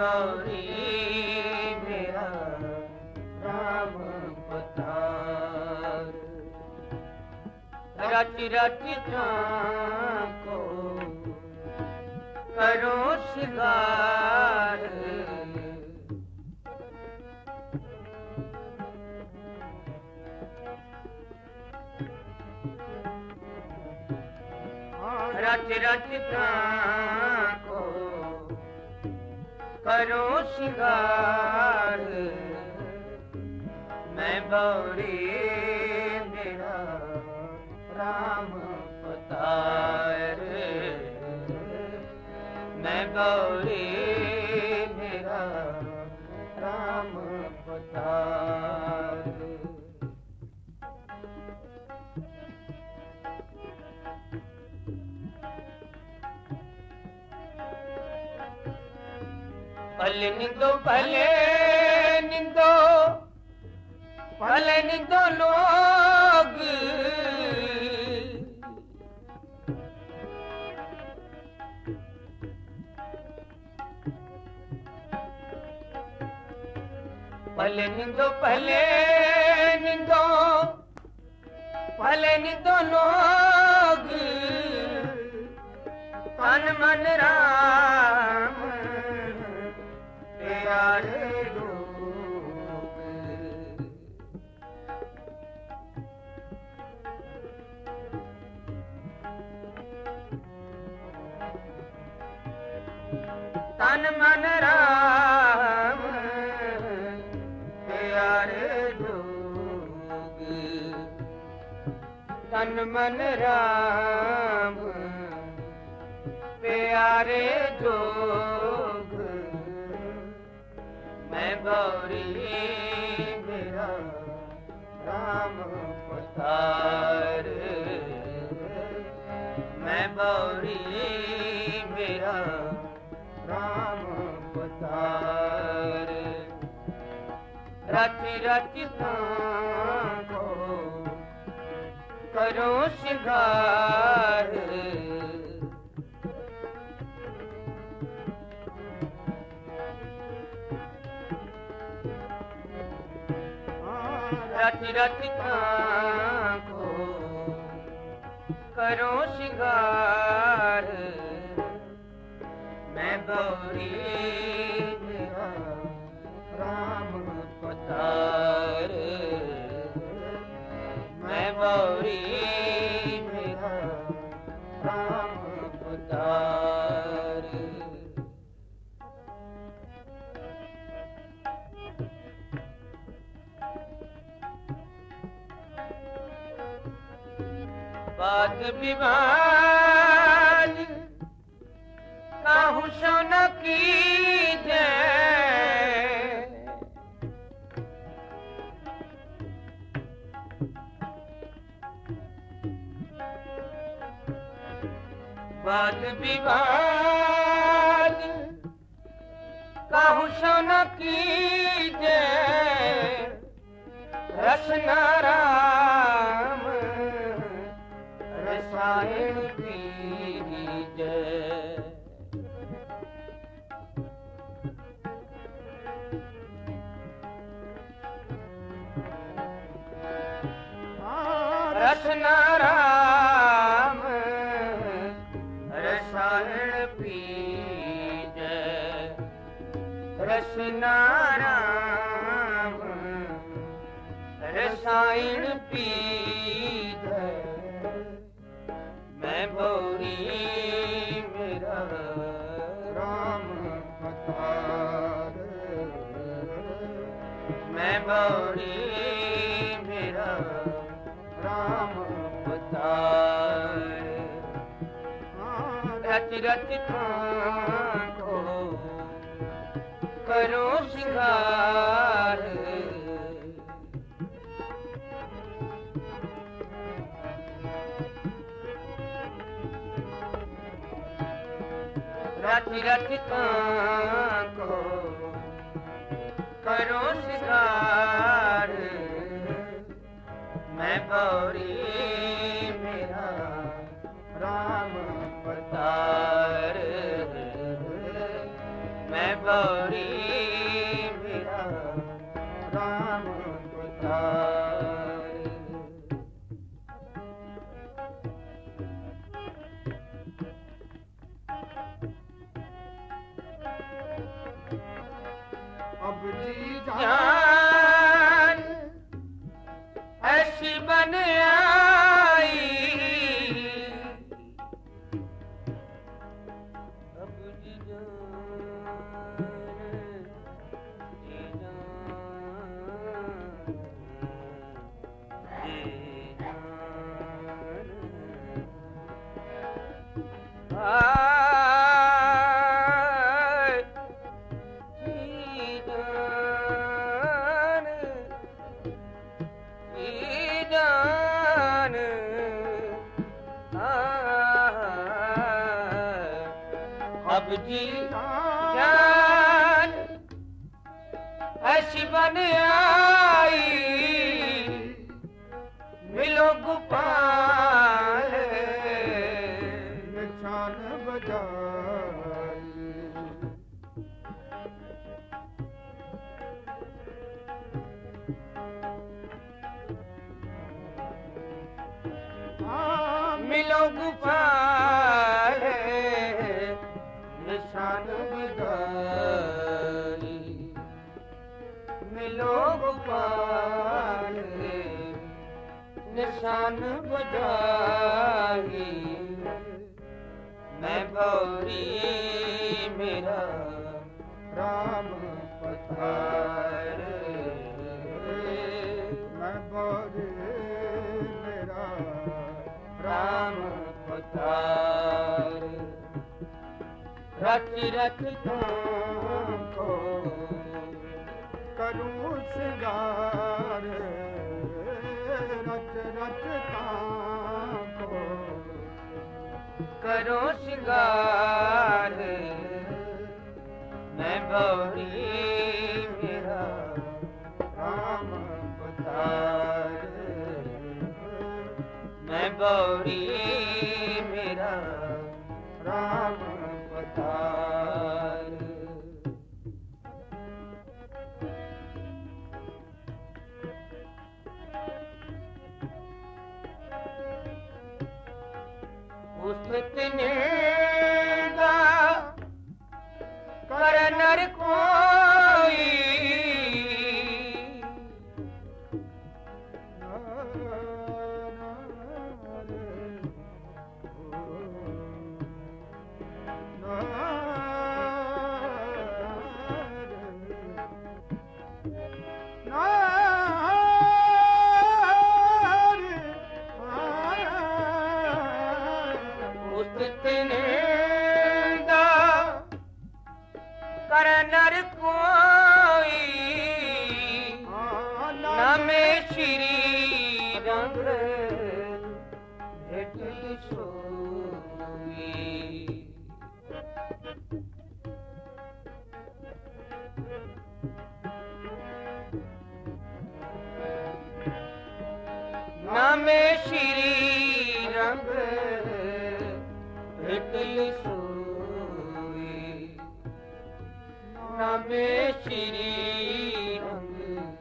गौरी मेरा राम पधार। रच रच को करो सिंगार। रच रच को करो सिंगार। मैं गौरी मेरा राम पधार। मैं गौरी मेरा राम पधार। भले निंदो भले निंदो भले निंदो लोग। भले निंदो भले निंदो भले निंदो लोग। तन मन राम प्यारे लोग। तन मन राम प्यारे लोग। तन मन राम प्यारे लोग। मैं गौरी मेरा राम पधार। मैं गौरी मेरा राम पधार। रच रच को करो सिंगार। रच रच को करो सिंगार। मैं गौरी मेरा राम पधार। मैं गौरी मेरा राम पधार। बात विवाद काहू सो न कीजे। बात विवाद काहू सो न कीजे। रसना राम रसायन पीजे। रसना राम रसायन पीजे। रसना राम रसायन पीजे। मैं गौरी मेरा राम पधार। मैं गौरी मेरा राम पधार। रच रच को करो सिंगार। रच रच को करो सिंगार। मैं गौरी मेरा राम पधार। मैं गौरी अब जी जान ऐसी बन आई मिलो गोपाल निशान बजाई मिलो गोपाल निशान बजाई मिलो गोपाल निशान बजाई मैं गौरी मेरा राम पधार मैं बोले मेरा राम पधार रच रच तुमको करूं सिंगार रच रच को करो सिंगार मैं गौरी मेरा राम पधार मैं गौरी मेरा राम पधार निंदा कर नर कोई कर नर कोई नामे श्री रंग भेटी सोई नामे श्री रंग भेटी सोई नामे श्री रंग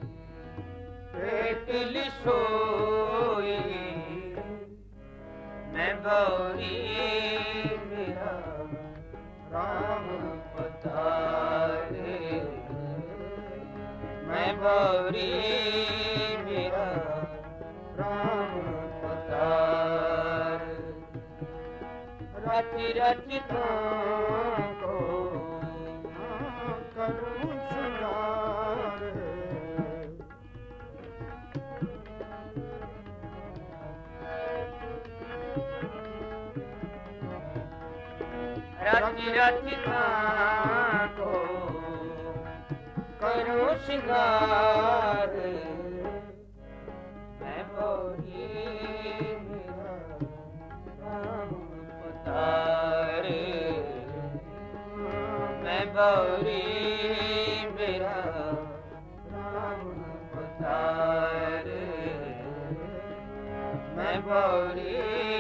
भेटल सोई मैं गौरी मेरा राम पधार मैं गौरी मेरा राम पधार रच रच को करूं सिंगार रच रच को करूं सिंगार मैं गौरी मेरा राम पधार मैं गौरी मेरा राम पधार मैं गौरी